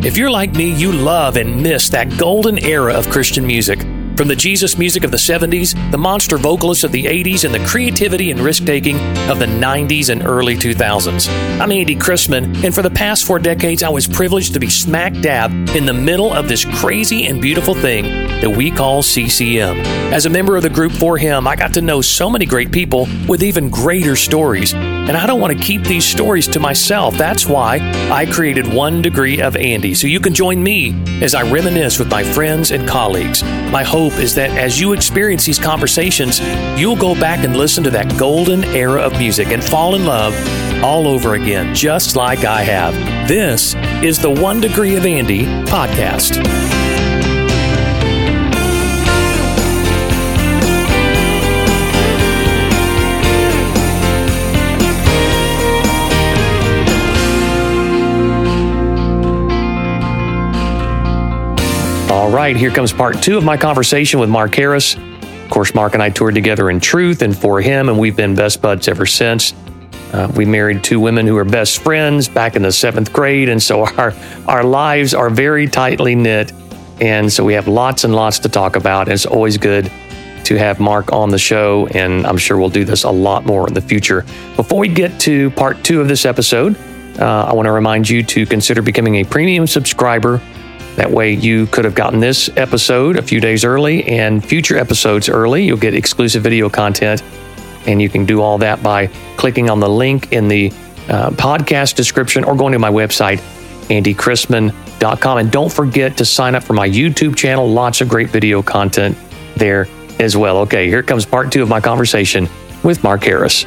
If you're like me, you love and miss that golden era of Christian music. From the Jesus music of the 70s, the monster vocalists of the 80s, and the creativity and risk-taking of the 90s and early 2000s. I'm Andy Chrisman, and for the past 4 decades, I was privileged to be smack dab in the middle of this crazy and beautiful thing that we call CCM. As a member of the group For Him, I got to know so many great people with even greater stories. And I don't want to keep these stories to myself. That's why I created 1 Degree of Andy, so you can join me as I reminisce with my friends and colleagues. My hope is that as you experience these conversations, you'll go back and listen to that golden era of music and fall in love all over again, just like I have. This is the 1 Degree of Andy podcast. All right, here comes part 2 of my conversation with Mark Harris. Of course, Mark and I toured together in Truth and For Him, and we've been best buds ever since. We married 2 women who were best friends back in the 7th grade, and so our lives are very tightly knit, and so we have lots and lots to talk about. It's always good to have Mark on the show, and I'm sure we'll do this a lot more in the future. Before we get to part 2 of this episode, I want to remind you to consider becoming a premium subscriber. That way you could have gotten this episode a few days early and future episodes early. You'll get exclusive video content, and you can do all that by clicking on the link in the podcast description or going to my website, andychrisman.com. And don't forget to sign up for my YouTube channel. Lots of great video content there as well. Okay, here comes part 2 of my conversation with Mark Harris.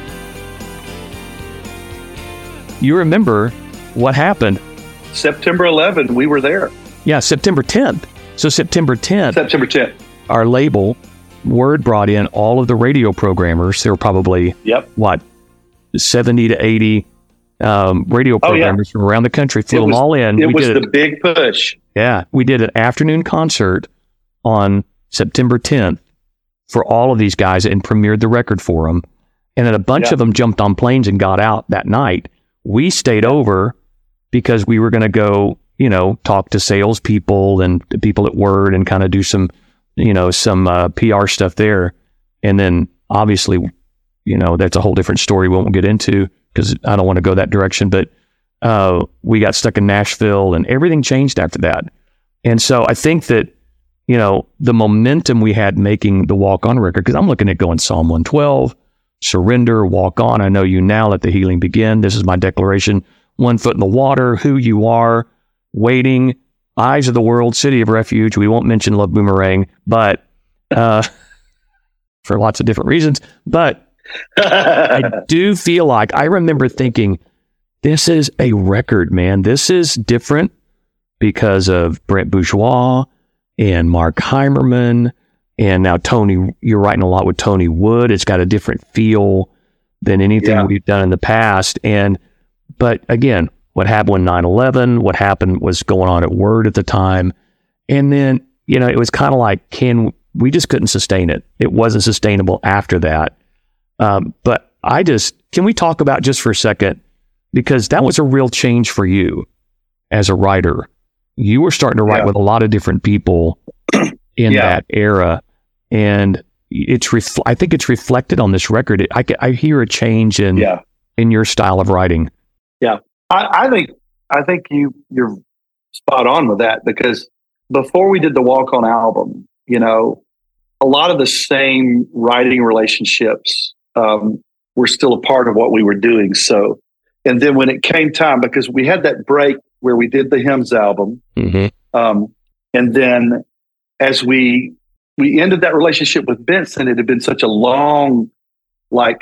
You remember what happened? September 11th, we were there. Yeah, September 10th. So September 10th, our label, Word, brought in all of the radio programmers. There were probably, 70 to 80 radio programmers from around the country. Flew them all in. It was the big push. Yeah, we did an afternoon concert on September 10th for all of these guys and premiered the record for them. And then a bunch of them jumped on planes and got out that night. We stayed over because we were going to go, talk to salespeople and the people at Word and kind of do some PR stuff there. And then obviously, that's a whole different story we won't get into because I don't want to go that direction. But we got stuck in Nashville and everything changed after that. And so I think that, the momentum we had making the Walk On record, because I'm looking at going Psalm 112, Surrender, Walk On. I know you now, let the healing begin. This is my declaration. 1 foot in the water, Who You Are, Waiting, Eyes of the World, City of Refuge. We won't mention Love Boomerang, but for lots of different reasons. But I do feel like I remember thinking, this is a record, man. This is different because of Brent Bourgeois and Mark Heimerman. And now Tony, you're writing a lot with Tony Wood. It's got a different feel than anything we've done in the past. But again, what happened when 9/11, what happened was going on at Word at the time. And then, it was kind of like, we just couldn't sustain it. It wasn't sustainable after that. But can we talk about just for a second, because that was a real change for you as a writer. You were starting to write with a lot of different people in that era. And I think it's reflected on this record. I hear a change in your style of writing. Yeah. I think you're spot on with that, because before we did the Walk On album, a lot of the same writing relationships were still a part of what we were doing. So, and then when it came time, because we had that break where we did the Hymns album, and then as we ended that relationship with Benson, it had been such a long, I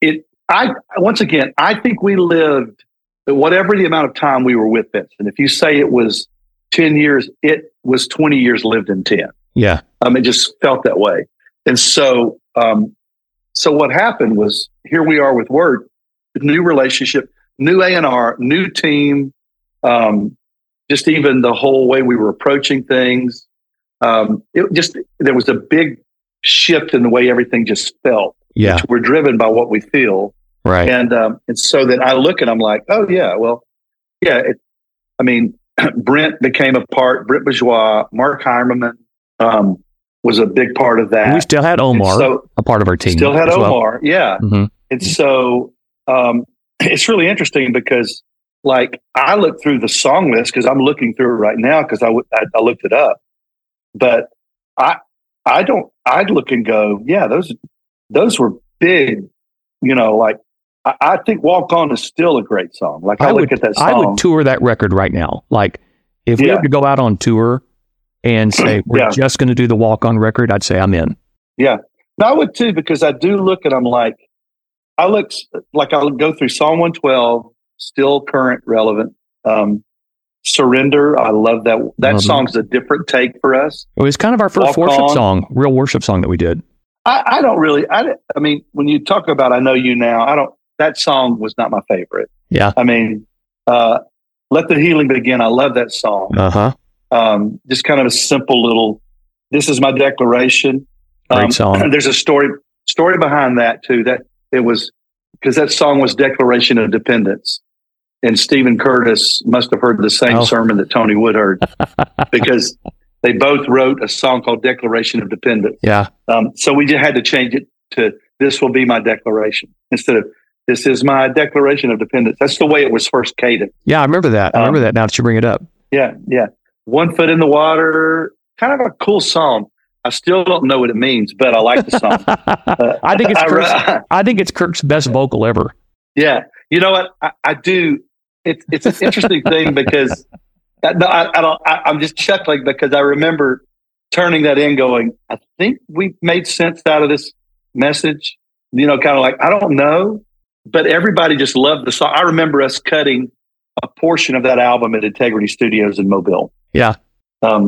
think we lived whatever the amount of time we were with Benson. If you say it was 10 years, it was 20 years lived in 10. Yeah. It just felt that way. And so what happened was, here we are with Word, new relationship, new A&R, new team, just even the whole way we were approaching things. There was a big shift in the way everything just felt. Yeah. We're driven by what we feel. Right. And so then I look and I'm like, oh yeah, well, yeah. Brent became a part. Brent Bourgeois, Mark Heimerman was a big part of that. We still had Omar, a part of our team. Still had Omar, yeah. Mm-hmm. And so it's really interesting because, like, I look through the song list because I'm looking through it right now because I looked it up. But I'd look and go, yeah, those were big, like, I think Walk On is still a great song. Like, I look at that song. I would tour that record right now. Like, if we were to go out on tour and say, we're just going to do the Walk On record, I'd say I'm in. Yeah. No, I would too, because I do look and I'm like, I'll go through Psalm 112, still current, relevant. Surrender, I love that. That song's a different take for us. It was kind of our first real worship song that we did. I mean, when you talk about I Know You Now, that song was not my favorite. Yeah. I mean, Let the Healing Begin, I love that song. Just kind of a simple little, this is my declaration. Great song. There's a story behind that too, that it was because that song was Declaration of Dependence. And Stephen Curtis must have heard the same sermon that Tony Wood heard because they both wrote a song called Declaration of Dependence. Yeah. So we just had to change it to This Will Be My Declaration instead of This Is My Declaration of Dependence. That's the way it was first cadenced. Yeah, I remember that. I remember that now that you bring it up. Yeah, yeah. One Foot in the Water, kind of a cool song. I still don't know what it means, but I like the song. I think it's Kirk's best vocal ever. Yeah. You know what? I do. It's an interesting thing because I'm just chuckling because I remember turning that in going, I think we made sense out of this message, kind of like, I don't know, but everybody just loved the song. I remember us cutting a portion of that album at Integrity Studios in Mobile. Yeah. But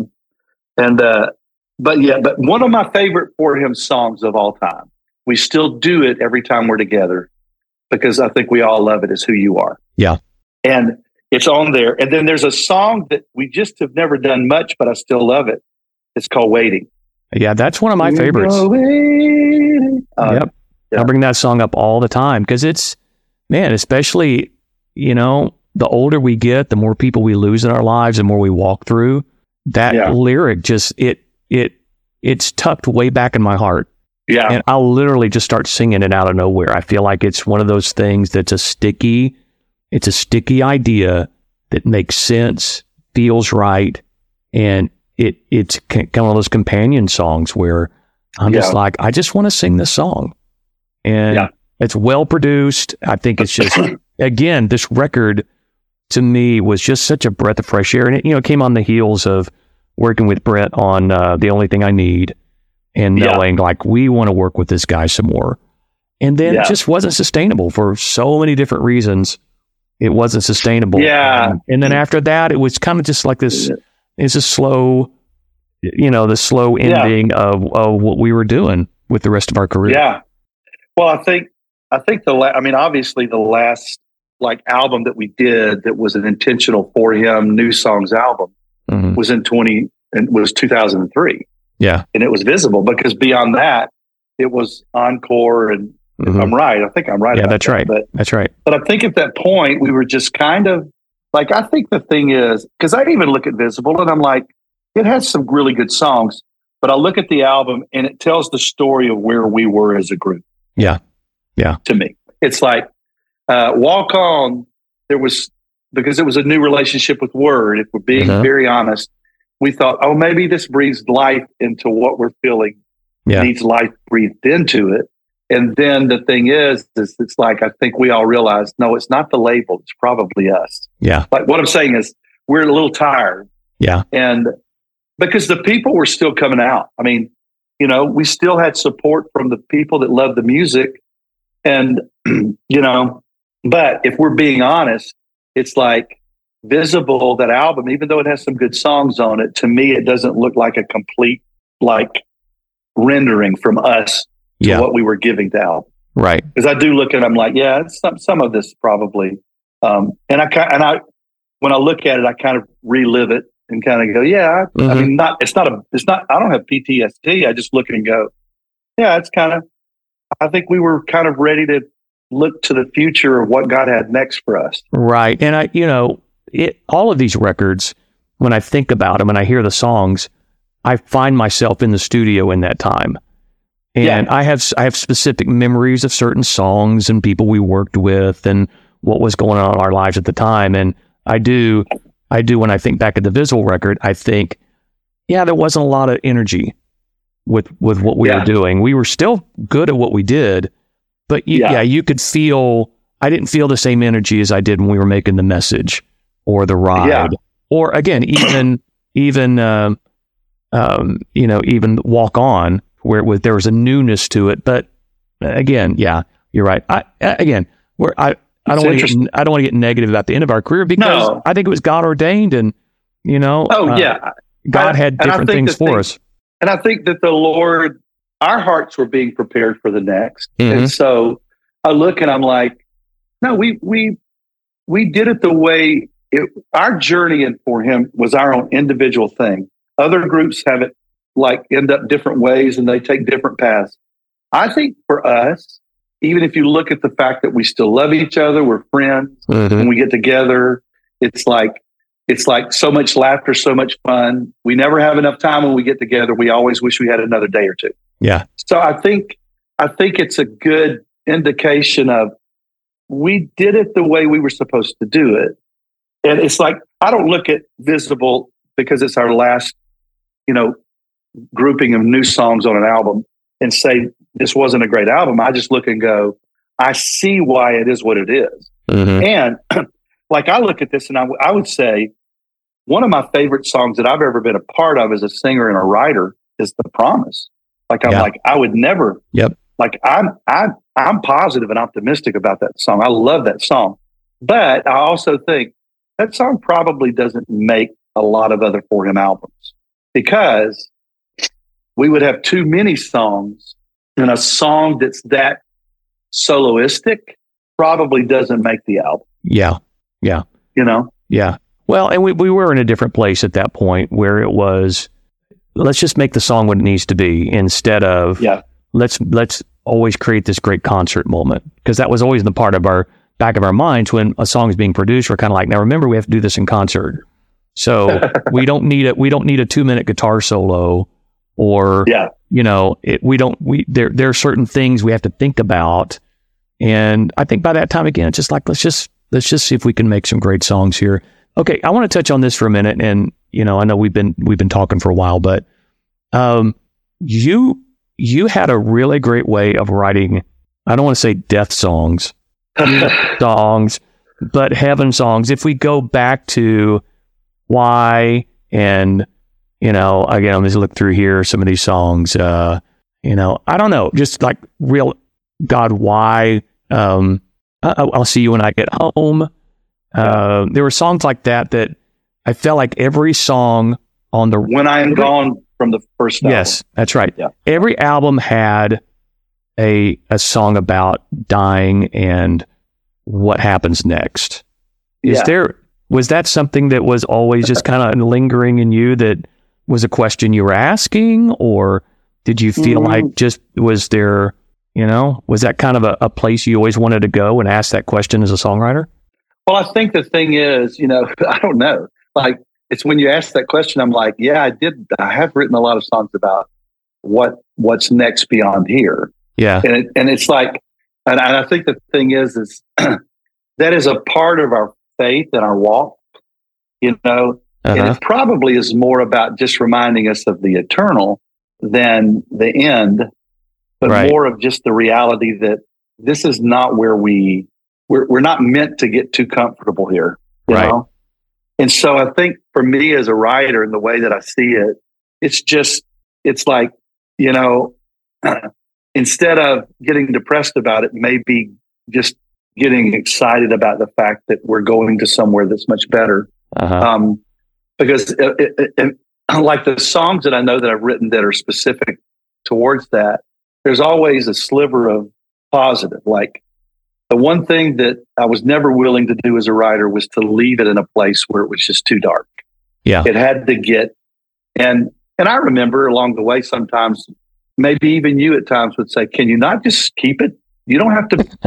one of my favorite For Him songs of all time, we still do it every time we're together because I think we all love it, is Who You Are. Yeah. And it's on there. And then there's a song that we just have never done much, but I still love it. It's called Waiting. Yeah, that's one of my favorites. Yep. I bring that song up all the time because it's, man, especially, the older we get, the more people we lose in our lives, the more we walk through. That lyric just, it's tucked way back in my heart. Yeah. And I'll literally just start singing it out of nowhere. I feel like it's one of those things that's a sticky idea that makes sense, feels right, and it's kind of one of those companion songs where I'm just like, I just want to sing this song. And it's well produced. I think it's just, again, this record to me was just such a breath of fresh air. And it came on the heels of working with Brent on The Only Thing I Need and knowing like we want to work with this guy some more. And then it just wasn't sustainable for so many different reasons. It wasn't sustainable. Yeah. And then after that, it was kind of just like this, it's a slow, the slow ending of what we were doing with the rest of our career. Yeah. Well, I think obviously the last like album that we did that was an intentional For Him New Songs album was in 2003. Yeah. And it was Visible because beyond that, it was Encore and if I'm right. I think I'm right. Yeah, that's right. That's right. But I think at that point we were just kind of like, I think the thing is, because I even look at Visible and I'm like, it has some really good songs, but I look at the album and it tells the story of where we were as a group. Yeah. Yeah. To me, it's like Walk On. Because it was a new relationship with Word. If we're being very honest, we thought, oh, maybe this breathes life into what we're feeling. Needs life breathed into it. And then the thing is it's like, I think we all realized, no, it's not the label. It's probably us. Yeah. Like what I'm saying is we're a little tired. Yeah. And because the people were still coming out. I mean, we still had support from the people that love the music. And, but if we're being honest, it's like Visible, that album, even though it has some good songs on it, to me, it doesn't look like a complete, like, rendering from us to what we were giving to Al. Right. Because I do look at it, I'm like, yeah, it's some of this probably. And I when I look at it, I kind of relive it and kind of go, I mean, I don't have PTSD. I just look and go, it's kind of, I think we were kind of ready to look to the future of what God had next for us. Right. And all of these records, when I think about them and I hear the songs, I find myself in the studio in that time. And I have specific memories of certain songs and people we worked with and what was going on in our lives at the time. And I do when I think back at the Visible record, I think, there wasn't a lot of energy with what we were doing. We were still good at what we did, but you could feel, I didn't feel the same energy as I did when we were making The Message or The Ride, or again, even Walk On, where there was a newness to it. But again, you're right. I don't want to get negative about the end of our career, because I think it was God ordained, and God had different things for us. And I think that the Lord, our hearts were being prepared for the next. Mm-hmm. And so I look and I'm like, no, we did it the way our journey and for Him was our own individual thing. Other groups have it end up different ways and they take different paths. I think for us, even if you look at the fact that we still love each other, we're friends, when we get together, it's like so much laughter, so much fun. We never have enough time when we get together. We always wish we had another day or two. Yeah. So I think it's a good indication of we did it the way we were supposed to do it. And it's like, I don't look at Visible because it's our last, grouping of new songs on an album and say, this wasn't a great album. I just look and go, I see why it is what it is. And I look at this and I would say one of my favorite songs that I've ever been a part of as a singer and a writer is The Promise. I would never, I'm positive and optimistic about that song. I love that song, but I also think that song probably doesn't make a lot of other For Him albums, because we would have too many songs, and a song that's that soloistic probably doesn't make the album. Yeah. Yeah. Well, and we were in a different place at that point where it was, let's just make the song what it needs to be, instead of let's always create this great concert moment, because that was always the part of our back of our minds when a song is being produced. We're kind of like, now remember, we have to do this in concert, so we don't need a 2-minute guitar solo, or there are certain things we have to think about. And I think by that time, again, it's just like, let's just see if we can make some great songs here. Okay, I want to touch on this for a minute, and I know we've been talking for a while, but you had a really great way of writing. I don't want to say death songs, but heaven songs. If we go back to Why, and again, let's look through here some of these songs. I don't know, just like real God, Why. I'll see you when I get home. There were songs like that I felt like every song on the When I Am Gone from the first album. Yes, that's right. Yeah. Every album had a song about dying and what happens next. Was that something that was always just kind of lingering in you, that was a question you were asking, or did you feel like was that kind of a place you always wanted to go and ask that question as a songwriter? Well, I think the thing is, I don't know. It's when you ask that question, I'm like, I have written a lot of songs about what's next beyond here. Yeah. And it's like, and I think the thing is that is a part of our faith and our walk, and it probably is more about just reminding us of the eternal than the end, but more of just the reality that this is not where we're not meant to get too comfortable here, you know? And so I think for me as a writer, and the way that I see it, it's like, instead of getting depressed about it, maybe just getting excited about the fact that we're going to somewhere that's much better. Because like the songs that I know that I've written that are specific towards that, there's always a sliver of positive. Like, the one thing that I was never willing to do as a writer was to leave it in a place where it was just too dark. Yeah. It had to get, and I remember along the way, sometimes, maybe even you at times would say, can you not just keep it You don't have to,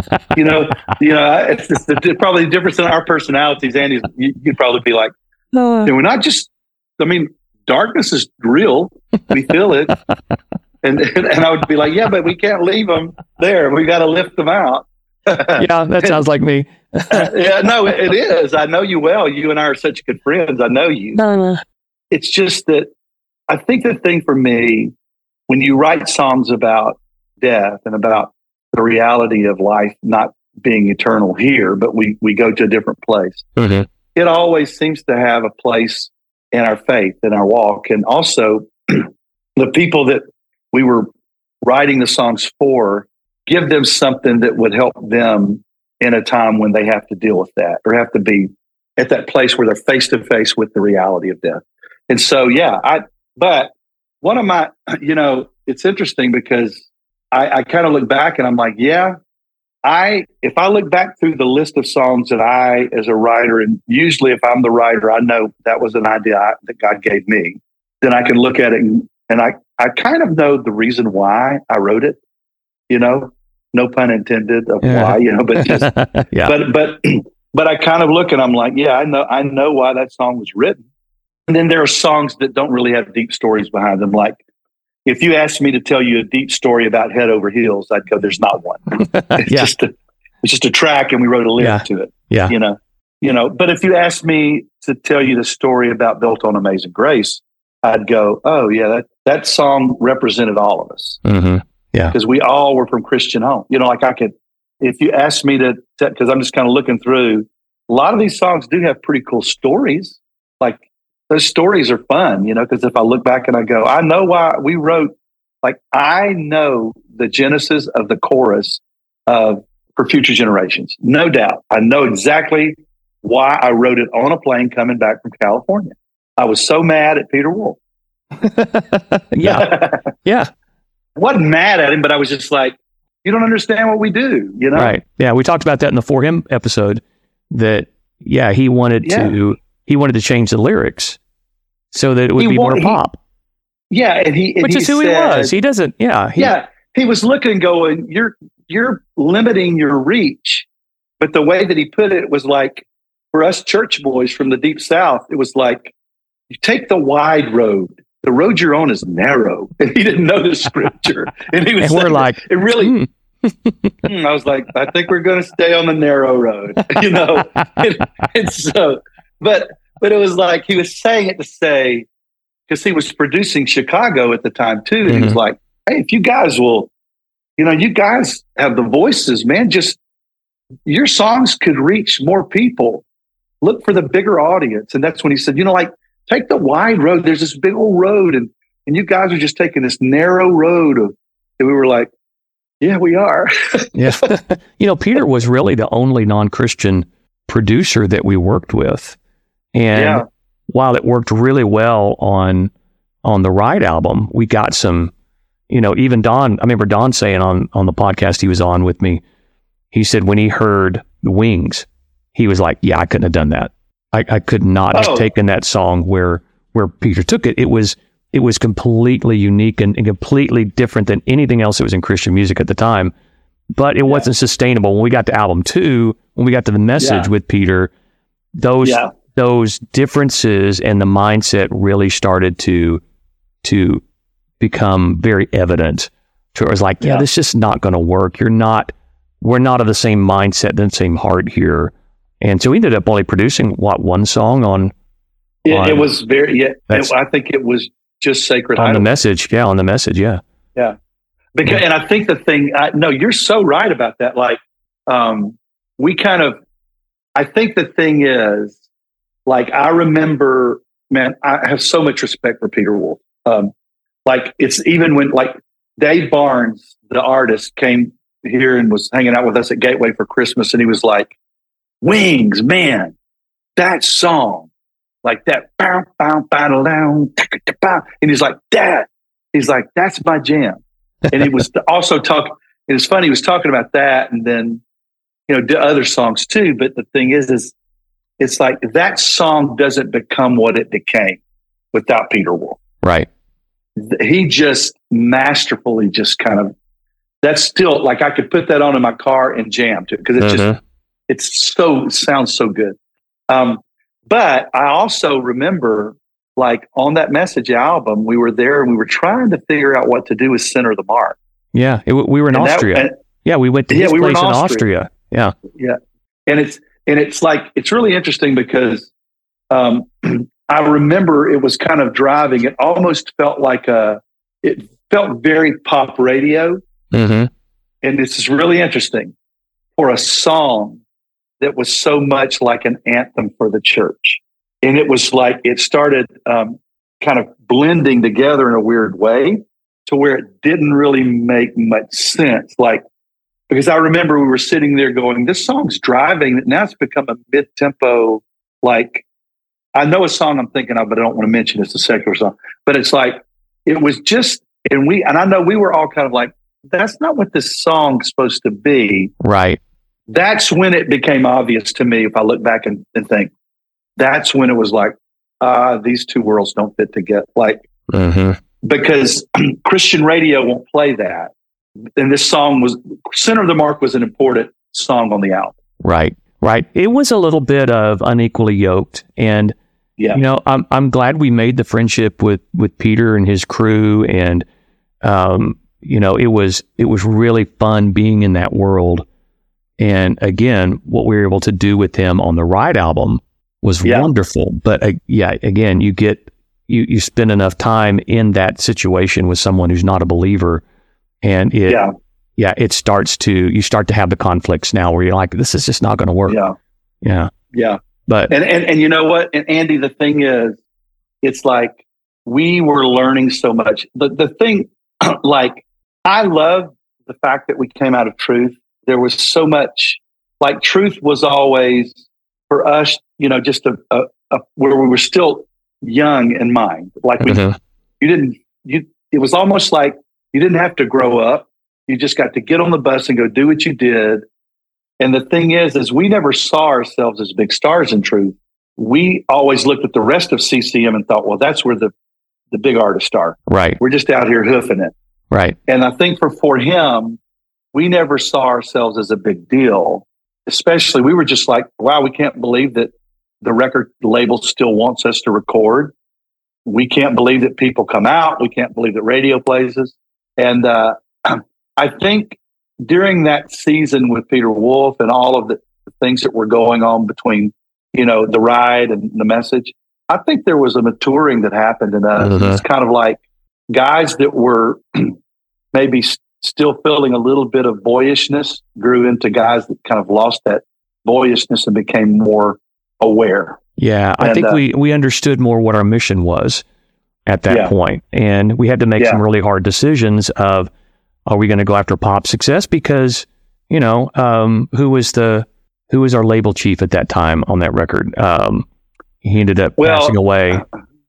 it's just probably the difference in our personalities. Andy, you'd probably be like, we're not just, darkness is real. We feel it. And I would be like, yeah, but we can't leave them there. We got to lift them out. Yeah, that sounds like me. Yeah, no, it is. I know you well. You and I are such good friends. I know you. It's just that I think the thing for me, when you write songs about death and about the reality of life not being eternal here, but we go to a different place, it always seems to have a place in our faith, in our walk. And also the people that we were writing the songs for, give them something that would help them in a time when they have to deal with that or have to be at that place where they're face to face with the reality of death. And so, but one of my, it's interesting because I kind of look back and I'm like, if I look back through the list of songs that I, as a writer, and usually if I'm the writer, I know that was an idea that God gave me, then I can look at it and I kind of know the reason why I wrote it, no pun intended of why, but just, but I kind of look and I'm like, I know why that song was written. And then there are songs that don't really have deep stories behind them. Like if you asked me to tell you a deep story about Head Over Heels, I'd go, there's not one. It's just a track and we wrote a lyric to it. Yeah. But if you asked me to tell you the story about Built on Amazing Grace, I'd go, oh yeah, that song represented all of us. Mm-hmm. Yeah. Because we all were from Christian home. If you asked me because I'm just kind of looking through, a lot of these songs do have pretty cool stories. Like those stories are fun, because if I look back and I go, I know why we wrote, I know the genesis of the chorus for Future Generations. No doubt. I know exactly why I wrote it on a plane coming back from California. I was so mad at Peter Wolf. Yeah. I wasn't mad at him, but I was just like, you don't understand what we do, Right. Yeah. We talked about that in the For Him episode that, he wanted to change the lyrics so that it would be more pop. Which is who he was. He doesn't, he was looking going, you're limiting your reach. But the way that he put it was like, for us church boys from the deep South, it was like, you take the wide road. The road you're on is narrow. And he didn't know the scripture. And he was we're like, it really, I was like, I think we're going to stay on the narrow road, and so, but it was like, he was saying it to say, because he was producing Chicago at the time too. And he was like, hey, if you guys will, you guys have the voices, man, just your songs could reach more people. Look for the bigger audience. And that's when he said, take the wide road. There's this big old road. And you guys are just taking this narrow road and we were like, yeah, we are. Yeah. Peter was really the only non-Christian producer that we worked with. And while it worked really well on the Ride album, we got some, even Don, I remember Don saying on the podcast he was on with me, he said when he heard the Wings, he was like, I couldn't have done that. I could not have taken that song where Peter took it. It was completely unique and completely different than anything else that was in Christian music at the time. But it wasn't sustainable. When we got to album 2, when we got to The Message with Peter, those differences and the mindset really started to become very evident. So it was like, this is just not going to work. we're not of the same mindset, the same heart here. And so we ended up only producing one song on. It was very. I think it was just Sacred on the Message. Yeah, on the Message. Yeah. Yeah, because and I think the thing. No, you're so right about that. Like, we kind of. I think the thing is, like, I remember, man, I have so much respect for Peter Wolf. Like, it's even when Dave Barnes, the artist, came here and was hanging out with us at Gateway for Christmas, and he was like, Wings, man, that song, like that, bow, bow, bow, down, and he's like, Dad, he's like, that's my jam. And he was also talking, it was funny, he was talking about that and then, other songs too. But the thing is it's like that song doesn't become what it became without Peter Wolf. Right. He just masterfully just kind of that's still like I could put that on in my car and jam to it because it sounds so good. But I also remember, like on that Message album, we were there and we were trying to figure out what to do with Center of the Mark. Yeah, we were in Austria. We went to his place in Austria. Yeah, yeah, and it's like it's really interesting because I remember it was kind of driving. It almost felt like it felt very pop radio, and this is really interesting for a song that was so much like an anthem for the church. And it was like it started kind of blending together in a weird way to where it didn't really make much sense. Like, because I remember we were sitting there going, this song's driving. Now it's become a mid-tempo, like, I know a song I'm thinking of, but I don't want to mention it's a secular song. But it's like, it was just, and I know we were all kind of like, that's not what this song's supposed to be. Right. That's when it became obvious to me, if I look back and think, that's when it was like, these two worlds don't fit together. Like, because Christian radio won't play that. And this song was, Center of the Mark was an important song on the album. Right. It was a little bit of Unequally Yoked. And, you know, I'm glad we made the friendship with Peter and his crew. And, you know, it was really fun being in that world. And again, what we were able to do with him on the Ride album was wonderful. But again, you spend enough time in that situation with someone who's not a believer, and you start to have the conflicts now where you're like, this is just not going to work. Yeah. But and you know what? And Andy, the thing is, it's like we were learning so much. The thing, like, I love the fact that we came out of Truth. There was so much, like, Truth was always for us, you know, just a where we were still young in mind. Like it was almost like you didn't have to grow up. You just got to get on the bus and go do what you did. And the thing is we never saw ourselves as big stars in Truth. We always looked at the rest of CCM and thought, well, that's where the big artists are. Right. We're just out here hoofing it. Right. And I think for him, we never saw ourselves as a big deal. Especially, we were just like, wow, we can't believe that the record label still wants us to record. We can't believe that people come out. We can't believe that radio plays us. And I think during that season with Peter Wolf and all of the things that were going on between, you know, the Ride and the Message, I think there was a maturing that happened in us. It's kind of like guys that were maybe still feeling a little bit of boyishness grew into guys that kind of lost that boyishness and became more aware. Yeah, I think we understood more what our mission was at that point. And we had to make some really hard decisions of, are we going to go after pop success? Because, you know, who was our label chief at that time on that record? He ended up passing away.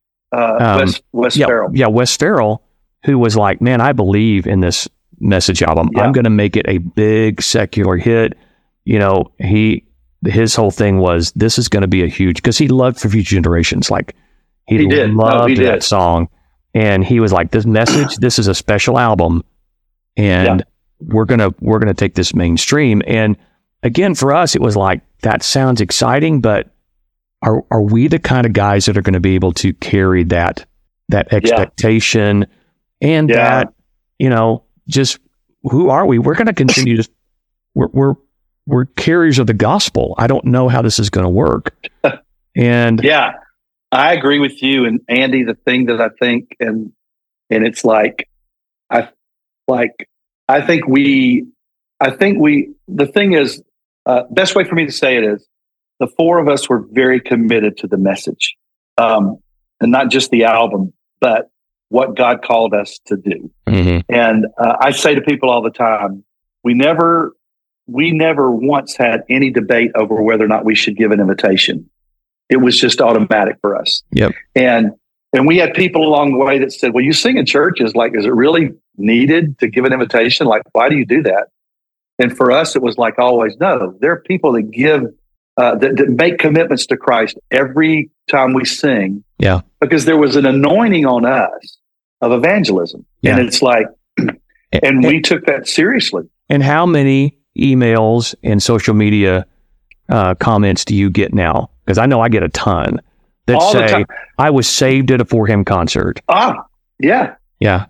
Wes Farrell. Yeah, Wes Farrell, who was like, man, I believe in this Message album. I'm going to make it a big secular hit. You know, his whole thing was, this is going to be a huge, because he loved For Future Generations. Like, he loved that song. And he was like, this Message, this is a special album. And we're going to take this mainstream. And again, for us, it was like, that sounds exciting, but are we the kind of guys that are going to be able to carry that expectation and that, you know, just who are we? We're going to continue to, we're carriers of the gospel. I don't know how this is going to work. And I agree with you. And Andy, the thing that I think, and it's like, the thing is, best way for me to say it is, the four of us were very committed to the Message, and not just the album, but what God called us to do. And I say to people all the time, we never once had any debate over whether or not we should give an invitation. It was just automatic for us. Yep. And we had people along the way that said, well, you sing in churches, like, is it really needed to give an invitation? Like, why do you do that? And for us, it was like always, no, there are people that give, that make commitments to Christ every time we sing. Yeah. Because there was an anointing on us of evangelism. Yeah. And it's like, And we took that seriously. And how many emails and social media comments do you get now? Because I know I get a ton that All the say, time. I was saved at a For Him concert. Yeah. Yeah.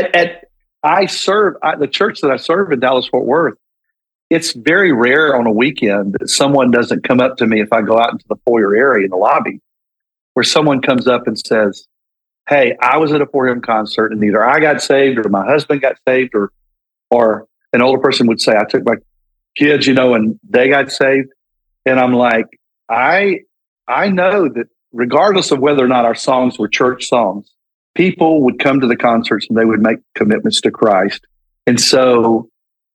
The church that I serve in Dallas, Fort Worth, it's very rare on a weekend that someone doesn't come up to me if I go out into the foyer area in the lobby, where someone comes up and says, hey, I was at a For Him concert and either I got saved or my husband got saved, or an older person would say, I took my kids, and they got saved. And I'm like, I know that regardless of whether or not our songs were church songs, people would come to the concerts and they would make commitments to Christ. And so,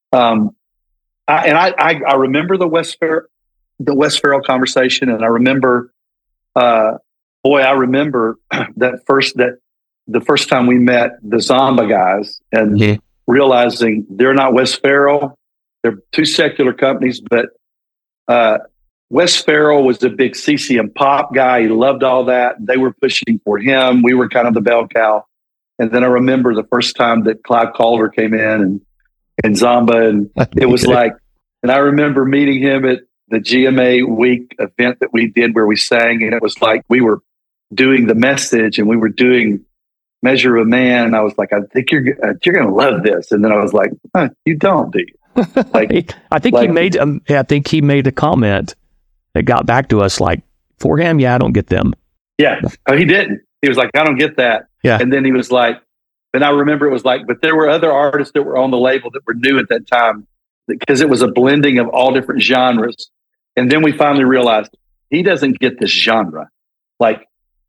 I remember the Wes Farrell conversation, and I remember, I remember the first time we met the Zomba guys and realizing they're not Wes Farrell. They're two secular companies, but Wes Farrell was a big CCM pop guy. He loved all that. They were pushing for him. We were kind of the bell cow. And then I remember the first time that Clive Calder came in and Zomba, and it was like, and I remember meeting him at the GMA week event that we did where we sang, and it was like we were doing The Message and we were doing Measure of a Man. And I was like, I think you're going to love this. And then I was like, you don't, do you? Like, I think he made a comment that got back to us like, For Him, I don't get them. Yeah. Oh, he didn't. He was like, I don't get that. Yeah. And then he was like, and I remember it was like, but there were other artists that were on the label that were new at that time because it was a blending of all different genres. And then we finally realized he doesn't get this genre. Like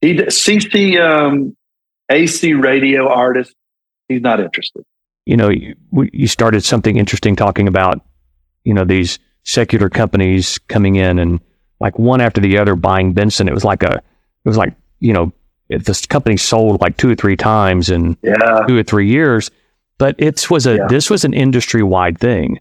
AC radio artist, he's not interested. You started something interesting talking about, these secular companies coming in and like one after the other buying Benson. It was like this company sold like 2 or 3 times in 2 or 3 years, but this was an industry wide thing,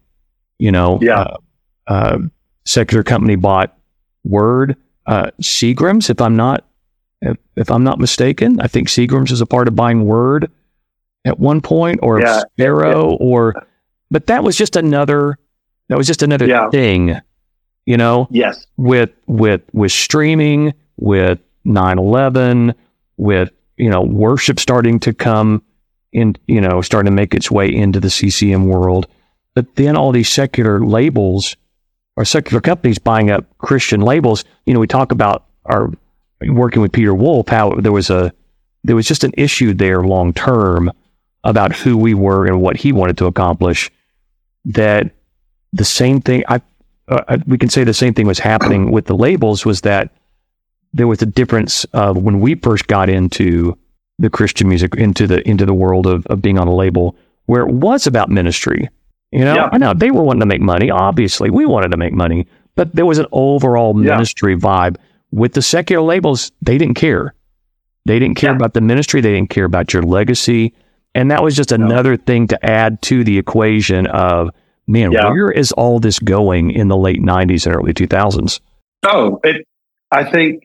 secular company bought Word, Seagram's, if I'm not mistaken. I think Seagram's is a part of buying Word at one point, or Sparrow, but that was just another thing, Yes. With streaming, with 9/11, with, worship starting to come in, starting to make its way into the CCM world. But then all these secular labels or secular companies buying up Christian labels. We talk about our working with Peter Wolf, how there was just an issue there long term about who we were and what he wanted to accomplish. That the same thing, we can say the same thing was happening with the labels, was that there was a difference when we first got into the Christian music, into the world of being on a label, where it was about ministry. I know they were wanting to make money. Obviously, we wanted to make money, but there was an overall ministry vibe. With the secular labels, they didn't care. They didn't care about the ministry. They didn't care about your legacy. And that was just another thing to add to the equation of, man, where is all this going in the late 90s and early 2000s? I think,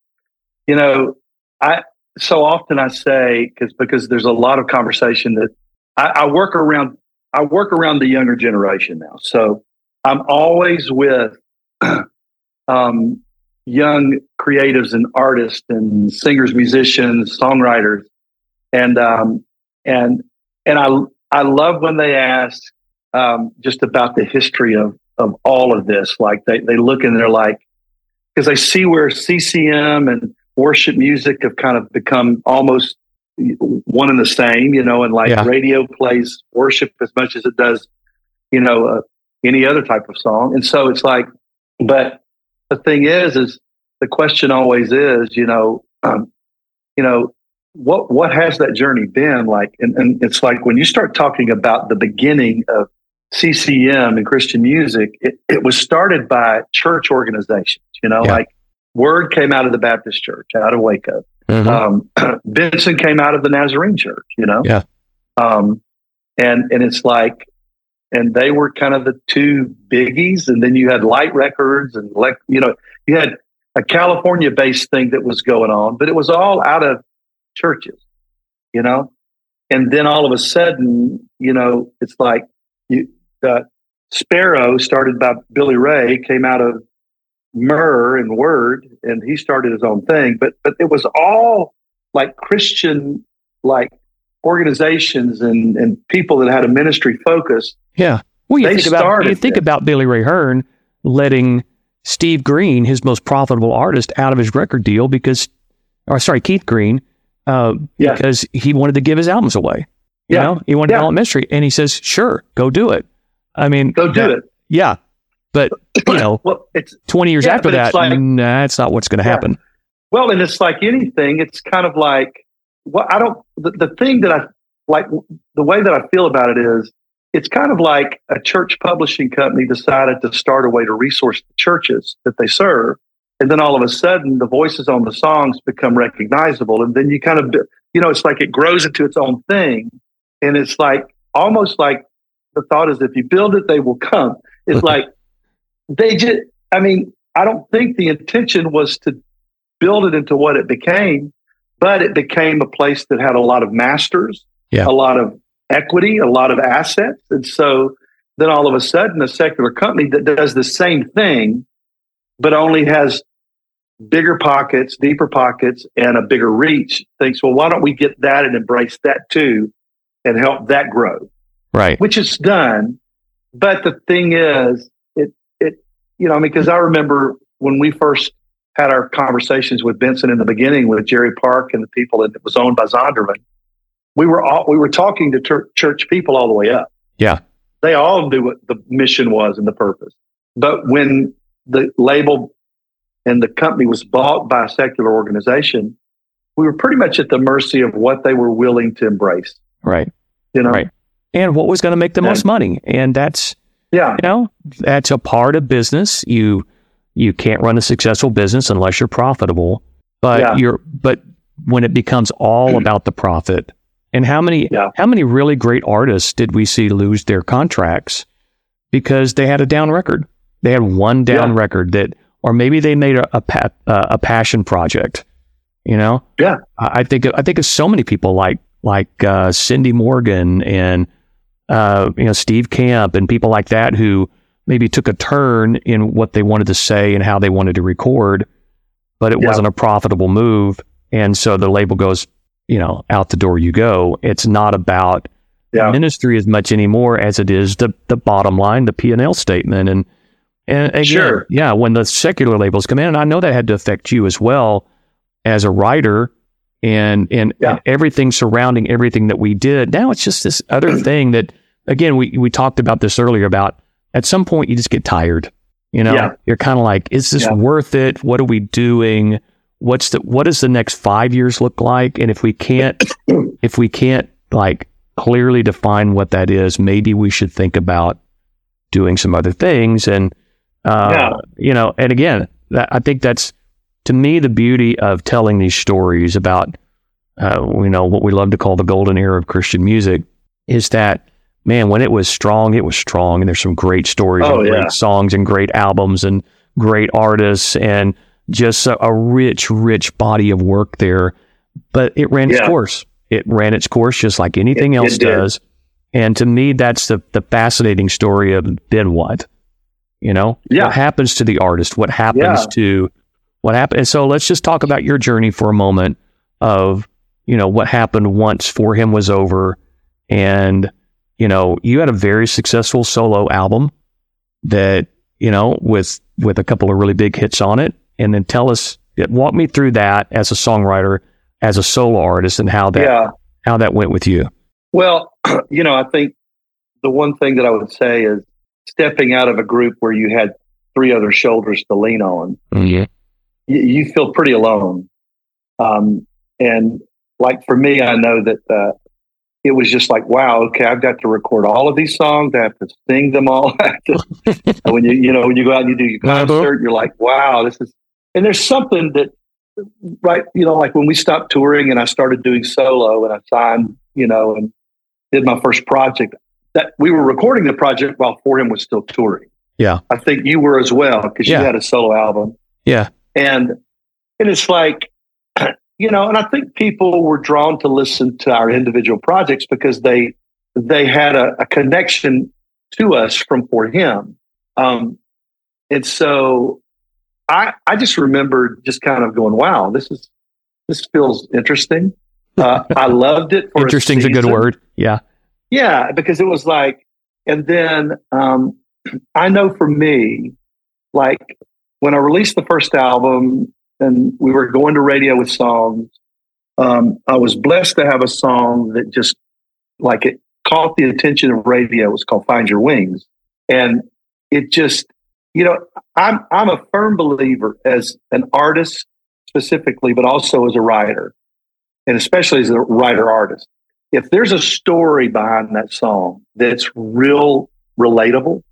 so often I say, because there's a lot of conversation that I work around the younger generation now. So I'm always with young creatives and artists and singers, musicians, songwriters. And I love when they ask just about the history of all of this. Like they look and they're like, because I see where CCM and worship music have kind of become almost one and the same, and radio plays worship as much as it does, any other type of song. And so it's like, but the thing is the question always is, what has that journey been like? And it's like when you start talking about the beginning of CCM and Christian music, it was started by church organizations, like Word came out of the Baptist Church, out of Waco. Mm-hmm. Benson came out of the Nazarene Church, and it's like, and they were kind of the two biggies. And then you had Light Records and you had a California based thing that was going on, but it was all out of churches, And then all of a sudden, it's like Sparrow, started by Billy Ray, came out of Myrrh and Word, and he started his own thing. But it was all like Christian, like organizations and people that had a ministry focus. Yeah. Well, you think about Billy Ray Hearn letting Steve Green, his most profitable artist, out of his record deal Keith Green, because he wanted to give his albums away. You know, he wanted to develop ministry, and he says, "Sure, go do it." I mean, do it. Yeah, but well, it's 20 years after that. Like, that's not what's going to happen. Well, and it's like anything. It's kind of like the thing that I like. The way that I feel about it is, it's kind of like a church publishing company decided to start a way to resource the churches that they serve. And then all of a sudden, the voices on the songs become recognizable. And then you kind of, it's like it grows into its own thing. And it's like, almost like the thought is, if you build it, they will come. It's like, I don't think the intention was to build it into what it became, but it became a place that had a lot of masters, a lot of equity, a lot of assets. And so then all of a sudden, a secular company that does the same thing, but only has bigger pockets, deeper pockets, and a bigger reach, thinks, well, why don't we get that and embrace that too and help that grow? Right. Which is done. But the thing is, because I remember when we first had our conversations with Benson in the beginning with Jerry Park and the people that it was owned by Zondervan, we were talking to church people all the way up. Yeah. They all knew what the mission was and the purpose. But when the label and the company was bought by a secular organization, we were pretty much at the mercy of what they were willing to embrace. Right. Right. And what was going to make the most money. And that's, that's a part of business. You can't run a successful business unless you're profitable, but but when it becomes all about the profit, and how many really great artists did we see lose their contracts because they had a down record? They had one down record or maybe they made a passion project. I think of so many people like Cindy Morgan and Steve Camp and people like that who maybe took a turn in what they wanted to say and how they wanted to record, but it wasn't a profitable move, and so the label goes, out the door you go. It's not about ministry as much anymore as it is the bottom line, the P&L statement, and again, when the secular labels come in, and I know that had to affect you as well as a writer, and everything surrounding everything that we did. Now it's just this other thing that, again, we talked about this earlier about at some point you just get tired. You're kind of like, is this worth it? What are we doing? What does the next 5 years look like? And if we can't like clearly define what that is, maybe we should think about doing some other things. And and again, I think that's, to me, the beauty of telling these stories about, what we love to call the golden era of Christian music, is that, man, when it was strong, and there's some great stories and great songs and great albums and great artists and just a rich, rich body of work there. But it ran its course. It ran its course just like anything else does. And to me, that's the fascinating story of then what? What happens to the artist? What happens to what happened? And so let's just talk about your journey for a moment of, what happened once For Him was over. And, you had a very successful solo album that, with a couple of really big hits on it. And then walk me through that as a songwriter, as a solo artist, and how that went with you. Well, I think the one thing that I would say is stepping out of a group where you had three other shoulders to lean on. Mm-hmm. You feel pretty alone. And like for me, I know that it was just like, wow, okay, I've got to record all of these songs. I have to sing them all. When you go out and you do your concert, you're like, wow, this is, and there's something that, right, like when we stopped touring and I started doing solo and I signed, and did my first project, that we were recording the project while For Him was still touring. Yeah. I think you were as well, because you had a solo album. Yeah. And it's like, and I think people were drawn to listen to our individual projects because they had a connection to us from For Him. And so I just remember just kind of going, wow, this feels interesting. I loved it. Interesting is a good word. Yeah. Yeah, because it was like, and then I know for me, like when I released the first album and we were going to radio with songs, I was blessed to have a song that just like it caught the attention of radio. It was called Find Your Wings. And it just, I'm a firm believer as an artist specifically, but also as a writer, and especially as a writer artist. If there's a story behind that song that's real relatable,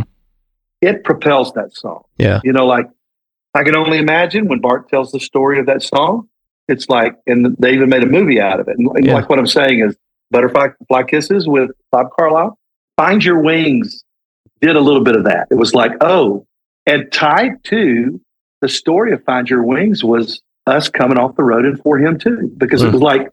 it propels that song. Yeah. Like I can only imagine when Bart tells the story of that song, it's like, and they even made a movie out of it. And like what I'm saying is Butterfly Kisses with Bob Carlisle, Find Your Wings did a little bit of that. It was like, and tied to the story of Find Your Wings was us coming off the road and For Him too, because it was like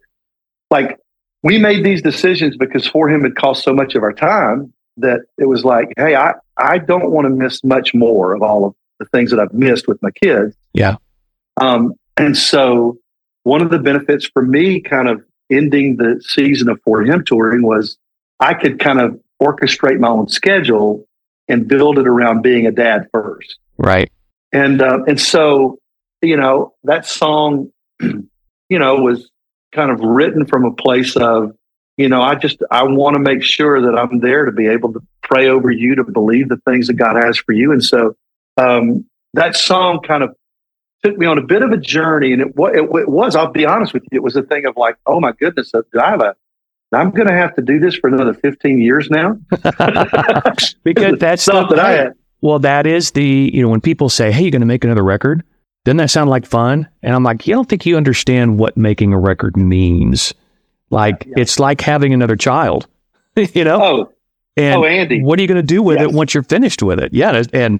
we made these decisions because For Him had cost so much of our time that it was like, hey, I don't want to miss much more of all of the things that I've missed with my kids. Yeah. And so one of the benefits for me kind of ending the season of For Him touring was I could kind of orchestrate my own schedule and build it around being a dad first. Right. And so, that song, was kind of written from a place of, I want to make sure that I'm there to be able to pray over you, to believe the things that God has for you. And so that song kind of took me on a bit of a journey. And it was, I'll be honest with you, it was a thing of like, oh my goodness, I'm going to have to do this for another 15 years now. Because that's something I had. Well, that is when people say, hey, you're going to make another record, doesn't that sound like fun? And I'm like, I don't think you understand what making a record means. Like, it's like having another child, Oh, Andy, what are you going to do with it once you're finished with it? Yeah. And,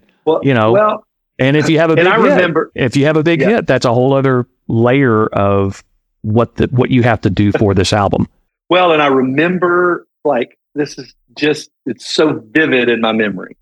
and if you have a big hit, that's a whole other layer of what you have to do for this album. Well, and I remember this is just, it's so vivid in my memory.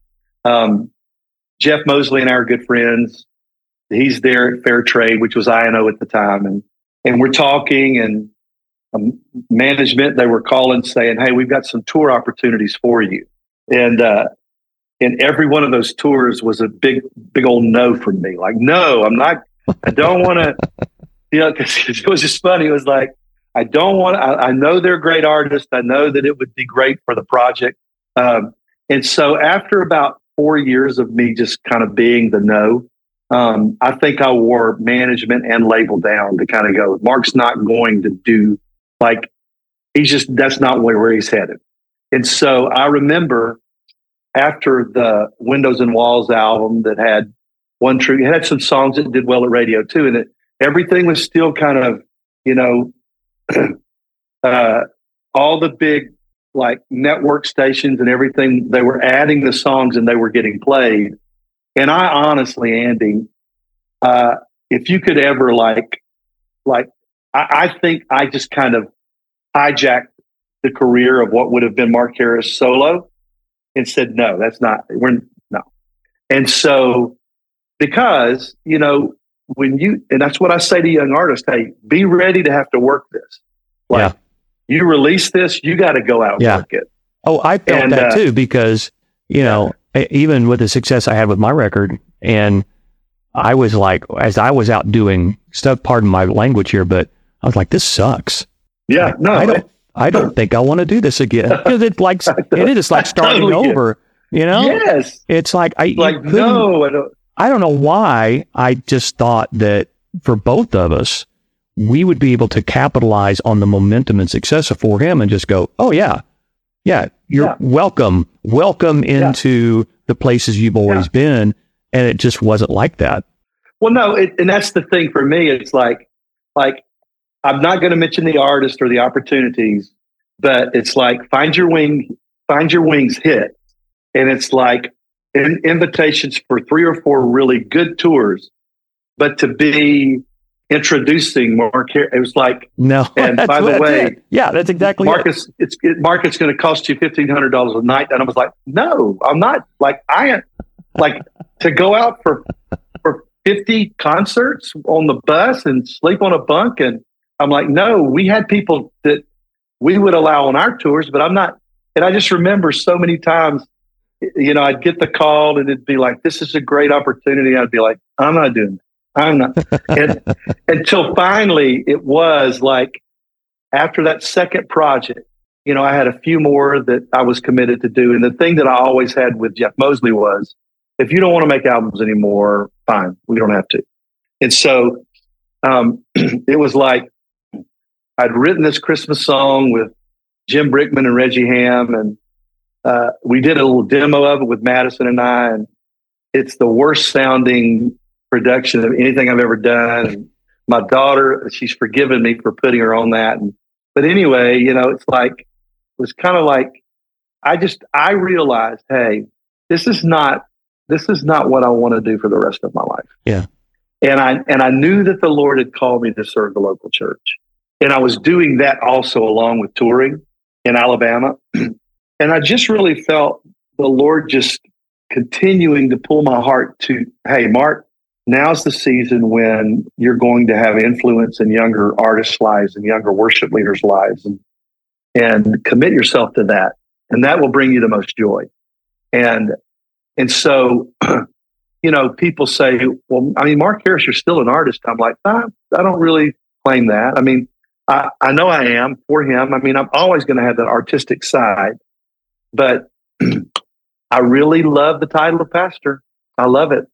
Jeff Mosley and I are good friends. He's there at Fair Trade, which was INO at the time. And we're talking and management, they were calling saying, hey, we've got some tour opportunities for you. And every one of those tours was a big old no from me. Like, no, I'm not, I don't want to, because it was just funny. It was like, I don't want, I know they're great artists. I know that it would be great for the project. And so after about 4 years of me just kind of being the no, I think I wore management and label down to kind of go, Mark's not going to do that's not where he's headed. And so I remember after the Windows and Walls album that had it had some songs that did well at radio too. And everything was still kind of, all the big network stations and everything, they were adding the songs and they were getting played. And I honestly, Andy, if you could ever I think I just kind of hijacked the career of what would have been Mark Harris solo and said, no, no. And so, because, and that's what I say to young artists, hey, be ready to have to work this. You release this, you got to go out and work it. Oh, I felt that too, because, even with the success I had with my record, and I was like, as I was out doing stuff, pardon my language here, but I was like, this sucks. Yeah, I don't think I want to do this again, because it is like starting over. Yes, it's like I don't know why. I just thought that for both of us, we would be able to capitalize on the momentum and success of For Him and just go, oh yeah, you're welcome into the places you've always been, and it just wasn't like that. Well, no, and that's the thing for me. It's like I'm not going to mention the artist or the opportunities, but it's like Find Your Wings hit. And it's like invitations for 3 or 4 really good tours, but to be introducing Mark. It was like, no. And by the way, yeah, that's exactly Marcus. It's going to cost you $1,500 a night, and I was like, no, I'm not. Like to go out for 50 concerts on the bus and sleep on a bunk, and I'm like, no. We had people that we would allow on our tours, but I'm not. And I just remember so many times, I'd get the call and it'd be like, this is a great opportunity. I'd be like, I'm not doing it. I'm not. And until finally it was like, after that second project, I had a few more that I was committed to do. And the thing that I always had with Jeff Mosley was, if you don't want to make albums anymore, fine, we don't have to. And so it was like, I'd written this Christmas song with Jim Brickman and Reggie Ham, and we did a little demo of it with Madison and I, and it's the worst sounding production of anything I've ever done. And my daughter, she's forgiven me for putting her on that. But anyway, it's like, it was kind of like, I realized, hey, this is not what I want to do for the rest of my life. Yeah. And I knew that the Lord had called me to serve the local church. And I was doing that also along with touring in Alabama. And I just really felt the Lord just continuing to pull my heart to, hey, Mark, now's the season when you're going to have influence in younger artists' lives and younger worship leaders' lives, and commit yourself to that. And that will bring you the most joy. And so, people say, well, I mean, Mark Harris, you're still an artist. I'm like, I don't really claim that. I mean, I know I am for him. I mean, I'm always going to have that artistic side, but I really love the title of pastor. I love it.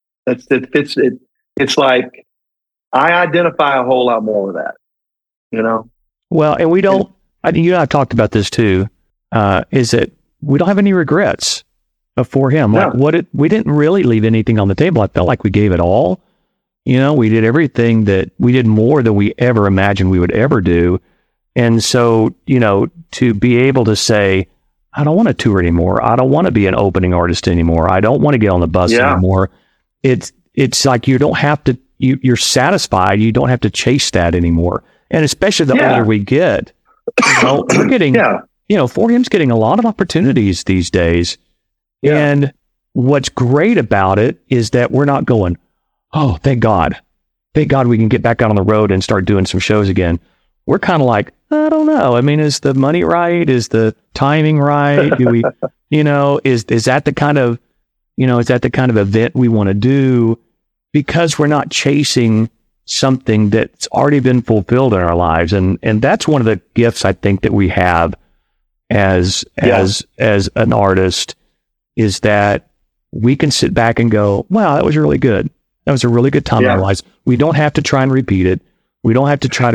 It's like, I identify a whole lot more with that, Well, and we don't, you and I have talked about this too, is that we don't have any regrets for him. No. Like we didn't really leave anything on the table. I felt like we gave it all. We did everything that we did, more than we ever imagined we would ever do. And so, to be able to say, I don't want to tour anymore. I don't want to be an opening artist anymore. I don't want to get on the bus anymore. It's like, you don't have to, you're satisfied. You don't have to chase that anymore. And especially the older we get, we're getting, For Him's getting a lot of opportunities these days. Yeah. And what's great about it is that we're not going, oh, thank God we can get back out on the road and start doing some shows again. We're kind of like, I don't know. I mean, is the money right? Is the timing right? Do we, is that the kind of, is that the kind of event we want to do? Because we're not chasing something that's already been fulfilled in our lives. And that's one of the gifts I think that we have as an artist, is that we can sit back and go, wow, that was really good. That was a really good time in our lives. We don't have to try and repeat it. We don't have to try to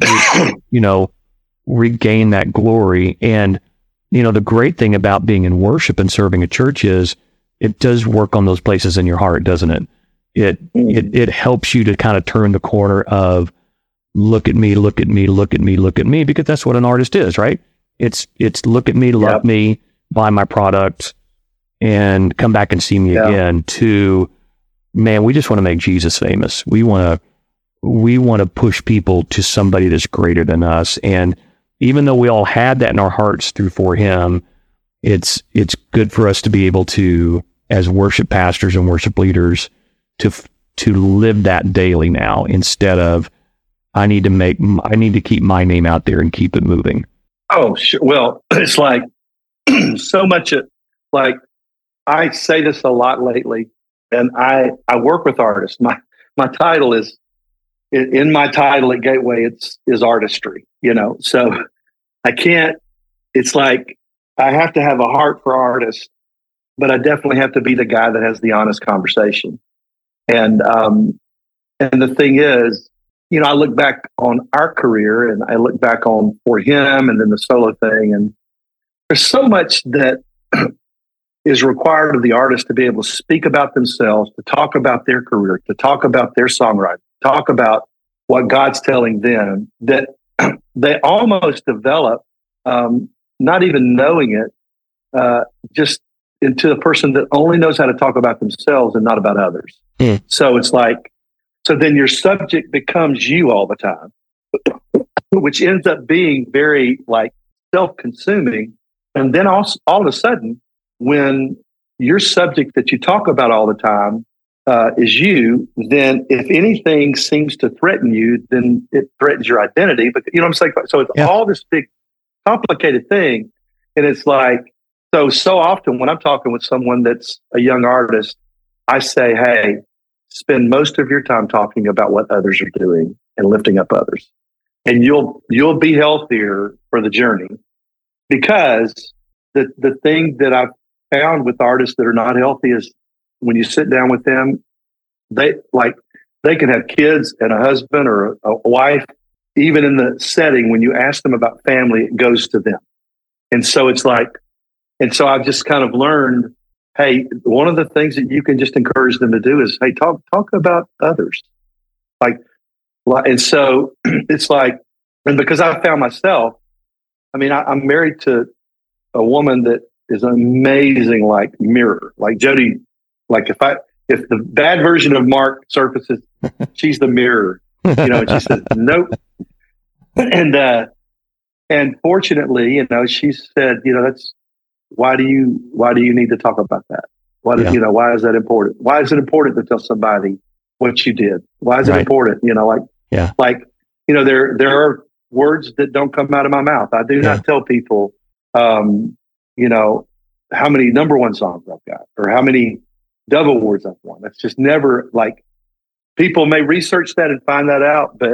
regain that glory. And, the great thing about being in worship and serving a church is it does work on those places in your heart, doesn't it? It helps you to kind of turn the corner of look at me, look at me, look at me, look at me, because that's what an artist is, right? It's look at me, love me, buy my product, and come back and see me again. To, man, we just want to make Jesus famous. We want to push people to somebody that's greater than us. And even though we all had that in our hearts through For Him, it's good for us to be able to, as worship pastors and worship leaders, to live that daily now, instead of I need to keep my name out there and keep it moving. Oh, sure. Well, it's like so much. Like, I say this a lot lately, and I work with artists. My title is, in my title at Gateway, is artistry. So I can't. It's like, I have to have a heart for artists, but I definitely have to be the guy that has the honest conversation. And the thing is, I look back on our career, and I look back on For Him, and then the solo thing, and there's so much that is required of the artist to be able to speak about themselves, to talk about their career, to talk about their songwriting, talk about what God's telling them, that they almost develop, not even knowing it, just into a person that only knows how to talk about themselves and not about others. So it's like, So then your subject becomes you all the time, which ends up being very like self-consuming. And then all of a sudden, when your subject that you talk about all the time is you, then if anything seems to threaten you, then it threatens your identity. But you know what I'm saying? So it's all this big complicated thing. And it's like, so often when I'm talking with someone that's a young artist, I say, hey, spend most of your time talking about what others are doing and lifting up others. And you'll be healthier for the journey. Because the thing that I've found with artists that are not healthy is when you sit down with them, they can have kids and a husband or a wife. Even in the setting, when you ask them about family, it goes to them. And so it's like, and so I've just kind of learned, hey, one of the things that you can just encourage them to do is, hey, talk about others. And so it's like, and because I found myself, I mean, I'm married to a woman that is an amazing, like, mirror. Like Jody, like if the bad version of Mark surfaces, she's the mirror, you know, and she says, nope. And fortunately, you know, she said, you know, why do you need to talk about that? You know, why is that important? Why is it important to tell somebody what you did? Why is it important? You know, like, you know, there are words that don't come out of my mouth. I do not tell people, you know, how many number one songs I've got or how many Dove Awards I've won. That's just never, like, people may research that and find that out, but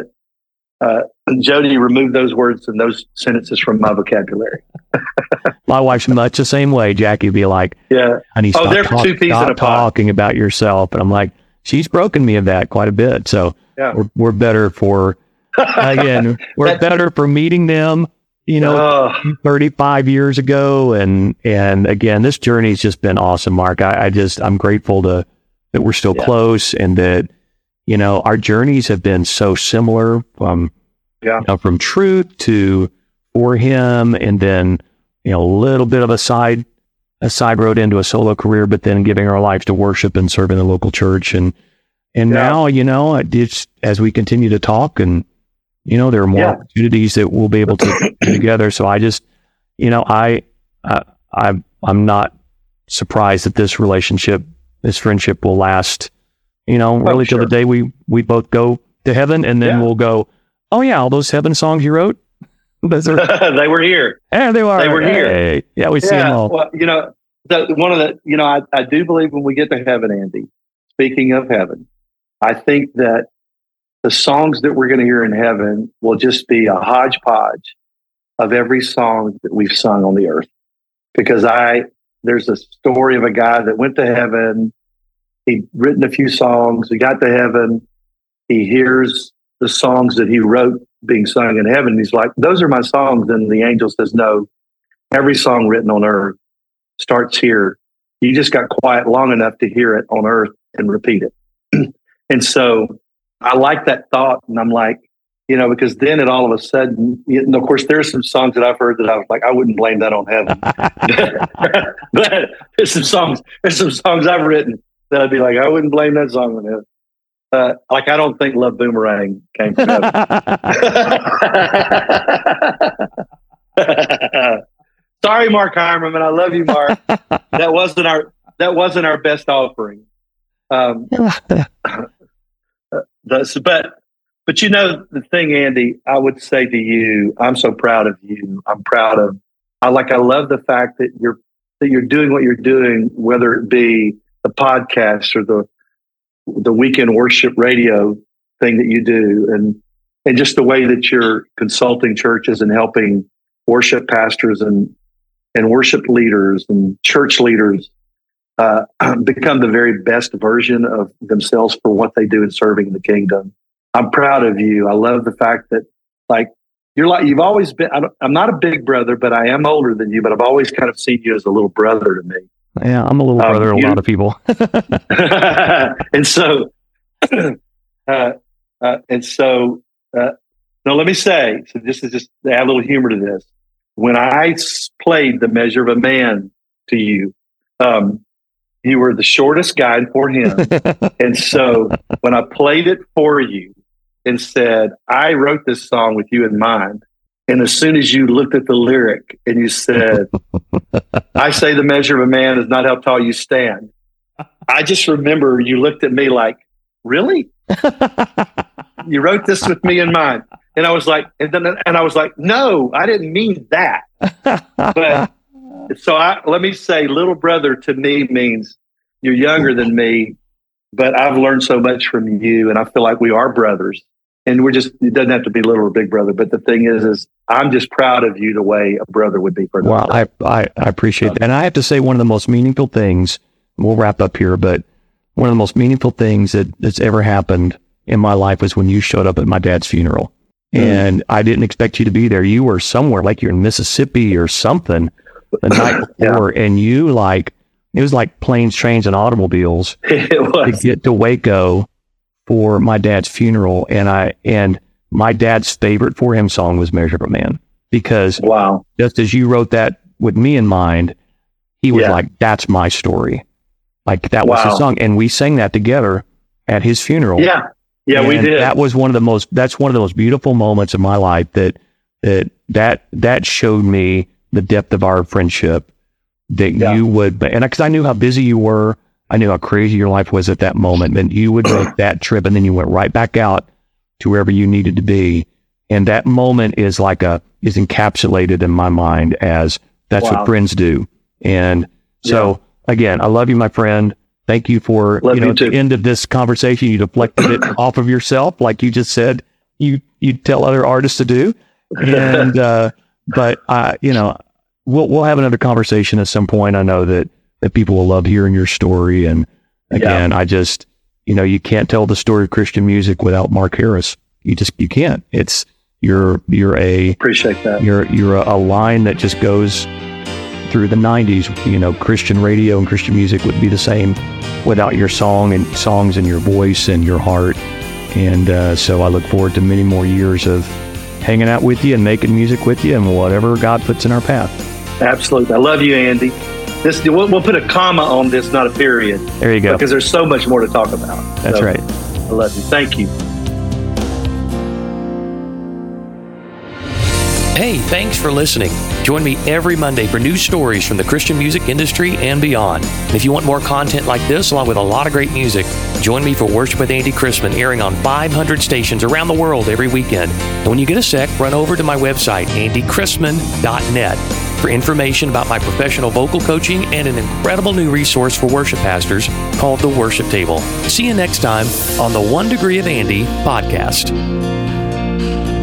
Jody removed those words and those sentences from my vocabulary. My wife's much the same way. Jackie would be like, honey, stop talking about yourself. And I'm like, she's broken me of that quite a bit. So we're better for, again, we're better for meeting them, you know, 35 years ago. And again, this journey has just been awesome, Mark. I'm grateful that we're still close and that, you know, our journeys have been so similar from, you know, from truth to For Him, and then, you know, a little bit of a side road into a solo career, but then giving our lives to worship and serving the local church. And now, you know, it's, as we continue to talk and, you know, there are more opportunities that we'll be able to do together. So I just, you know, I'm not surprised that this friendship will last, you know, really till the day we both go to heaven, and then we'll go, oh yeah, all those heaven songs you wrote, they were here. Yeah, they were here. Hey. Yeah, we see them all. Well, you know, I do believe when we get to heaven, Andy, speaking of heaven, I think that the songs that we're going to hear in heaven will just be a hodgepodge of every song that we've sung on the earth. Because there's a story of a guy that went to heaven. He'd written a few songs. He got to heaven. He hears the songs that he wrote being sung in heaven. He's like, those are my songs. And the angel says, no, every song written on earth starts here. You just got quiet long enough to hear it on earth and repeat it. And so I like that thought. And I'm like, you know, because then it all of a sudden, and of course, there's some songs that I've heard that I was like, I wouldn't blame that on heaven. But there's some songs I've written that I'd be like, I wouldn't blame that song on heaven. Like, I don't think Love Boomerang came from heaven. Sorry, Mark Heimerman. I love you, Mark. That wasn't our best offering. But you know, the thing, Andy, I would say to you, I'm so proud of you. I love the fact that you're doing what you're doing, whether it be the podcast or the weekend worship radio thing that you do, and just the way that you're consulting churches and helping worship pastors and worship leaders and church leaders become the very best version of themselves for what they do in serving the kingdom. I'm proud of you. I love the fact that, like, you've always been, I'm not a big brother, but I am older than you, but I've always kind of seen you as a little brother to me. Yeah, I'm a little brother to a lot of people. And so, no, let me say, so this is just to add a little humor to this. When I played The Measure of a Man to you, you were the shortest guy in Fort Hymn. And so when I played it for you and said, I wrote this song with you in mind, and as soon as you looked at the lyric and you said, I say the measure of a man is not how tall you stand, I just remember you looked at me like, really? You wrote this with me in mind. And I was like, I was like, no, I didn't mean that. But so let me say, little brother to me means you're younger than me, but I've learned so much from you, and I feel like we are brothers. And it doesn't have to be little or big brother, but the thing is I'm just proud of you the way a brother would be for another. Well, I appreciate that. And I have to say, one of the most meaningful things, we'll wrap up here, but one of the most meaningful things that's ever happened in my life was when you showed up at my dad's funeral. And I didn't expect you to be there. You were somewhere, like you're in Mississippi or something the night before. And you it was like planes, trains, and automobiles to get to Waco for my dad's funeral. And my dad's favorite For Him song was Measure of a Man, because just as you wrote that with me in mind, he was like, that's my story. Like that was his song. And we sang that together at his funeral. Yeah. Yeah, and we did. That's one of the most beautiful moments of my life that showed me the depth of our friendship, that you would, and because I knew how busy you were, I knew how crazy your life was at that moment, and you would make that trip, and then you went right back out to wherever you needed to be. And that moment is is encapsulated in my mind as that's what friends do. And so again, I love you, my friend. Thank you for, at the end of this conversation, you deflected it off of yourself, like you just said you tell other artists to do. And, but we'll have another conversation at some point. I know that people will love hearing your story. And again, I just, you can't tell the story of Christian music without Mark Harris. You can't. You're appreciate that. You're a line that just goes through the 90s. Christian radio and Christian music would be the same without your songs and your voice and your heart. And so I look forward to many more years of hanging out with you and making music with you and whatever God puts in our path. Absolutely. I love you, Andy. We'll put a comma on this, not a period. There you go. Because there's so much more to talk about. That's right. I love you. Thank you. Hey, thanks for listening. Join me every Monday for news stories from the Christian music industry and beyond. And if you want more content like this, along with a lot of great music, join me for Worship with Andy Chrisman, airing on 500 stations around the world every weekend. And when you get a sec, run over to my website, andychrisman.net, for information about my professional vocal coaching and an incredible new resource for worship pastors called The Worship Table. See you next time on the 1 Degree of Andy podcast.